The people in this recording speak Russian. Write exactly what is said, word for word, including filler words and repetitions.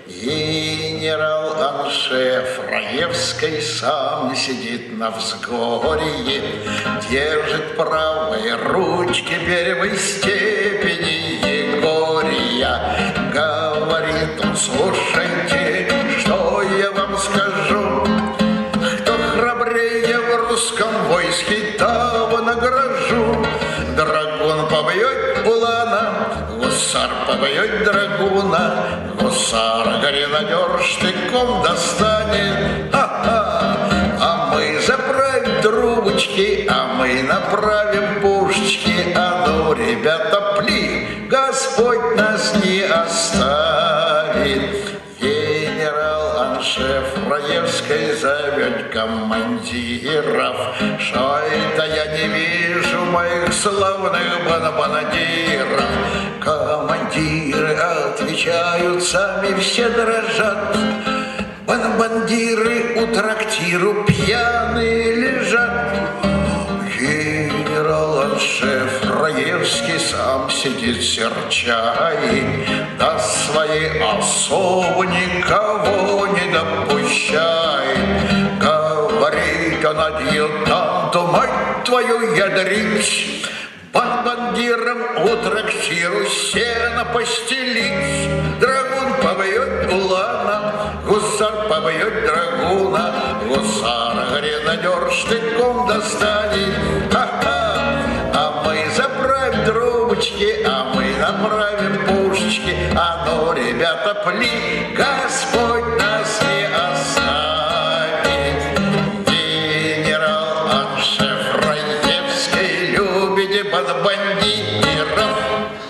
Генерал-аншеф Раевской сам сидит на взгорье, держит правой ручки первой степени Егория. Говорит он: слушайте, что я вам скажу, кто храбрее в русском войске, того награжу. Драгун побьет улана, гусар побьет драгуна, гусар гренадер штыком достанет. Ха-ха! А мы заправим трубочки, а мы направим пушечки. А ну, ребята, пли, Господь нас не оставит. Генерал-аншеф Раевской зовет командиров. Что это я не вижу моих славных бонбонадиров? Командиры отвечают, сами все дрожат. Бонбандиры у трактиру пьяные лежат. Генерал-аншеф Раевский сам сидит серчай, до своей особы никого не допущай. Говорит он адъютанту: мать твою ядрить, бонбандирам у трактиру сено постелить. Драгун побьет улана, гусар побьет драгуна, гусар гренадер штыком достанет. Ха-ха! А мы заправим трубочки, а мы направим пушечки. А ну, ребята, пли, Господь нас